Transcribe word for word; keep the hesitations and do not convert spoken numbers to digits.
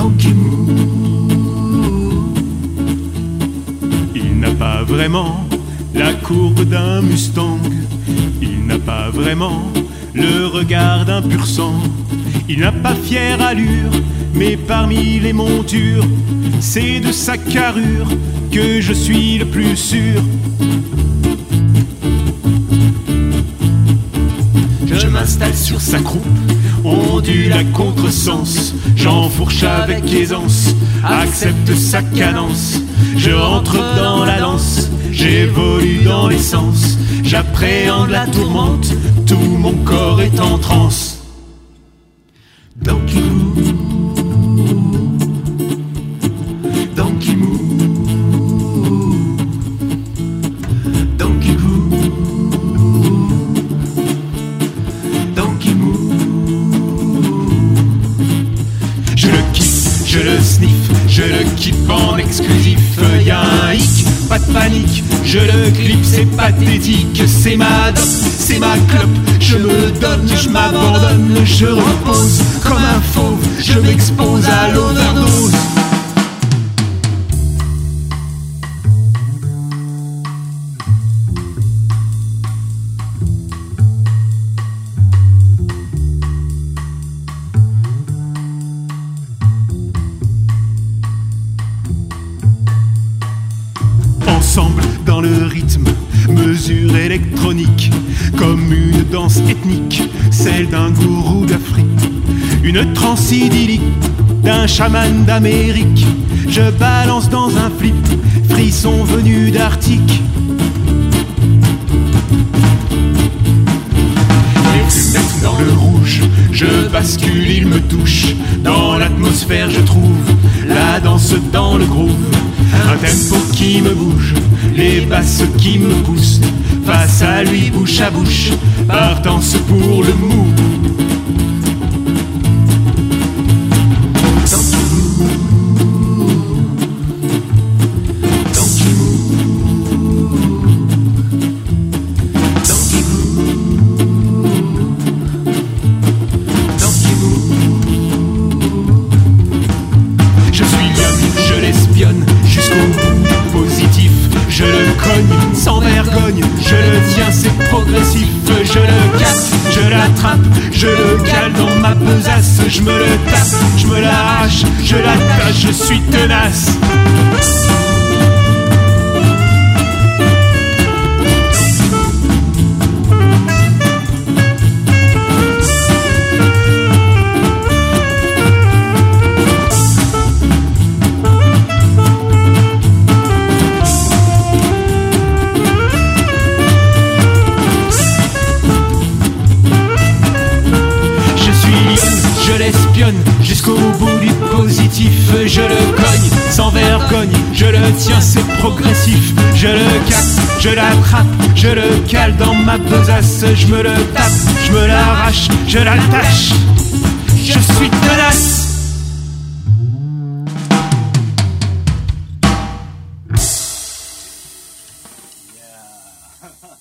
Donkey Moo. Il n'a pas vraiment la courbe d'un Mustang, il n'a pas vraiment le regard d'un pur sang. Il n'a pas fière allure, mais parmi les montures, c'est de sa carrure que je suis le plus sûr. Je m'installe sur sa croupe, ondule à contresens, j'enfourche avec aisance, accepte sa cadence. Je rentre dans la danse, j'évolue dans l'essence, j'appréhende la tourmente, tout mon corps est en transe. Donkey Moo, Donkey Moo, Donkey Moo, Donkey Moo. Je le kiffe, je le sniffe, je le kiffe en exclusif. Y'a un hic, pas de panique, je le clip, c'est pathétique. C'est ma dope, c'est ma clope, je me donne, je m'abandonne, je repose comme un fauve, je m'expose à l'overdose. Ensemble dans le rythme, mesure électronique, comme une danse ethnique, celle d'un gourou d'Afrique. Une transe idyllique d'un chaman d'Amérique. Je balance dans un flip, frisson venu d'Arctique. Les flumettes dans le rouge, je bascule, il me touche. Dans l'atmosphère je trouve la danse dans le groove. Un tempo qui me bouge, les basses qui me poussent. Face à lui, bouche à bouche, partance pour le mou. Donkey Moo, Donkey Moo, Donkey Moo, Donkey Moo. Je suis l'homme, je l'espionne jusqu'au bout positif. Je le cogne sans vergogne, je le tiens, c'est progressif. Je le capte, je l'attrape, je le cale dans ma besace. Je me le tape, je me l'arrache, je l'attache, je suis tenace. Je l'espionne jusqu'au bout du positif. Je le cogne sans vergogne, je le tiens, c'est progressif. Je le capte, je l'attrape, je le cale dans ma besace. Je me le tape, je me l'arrache, je l'attache. Je suis tenace. Yeah.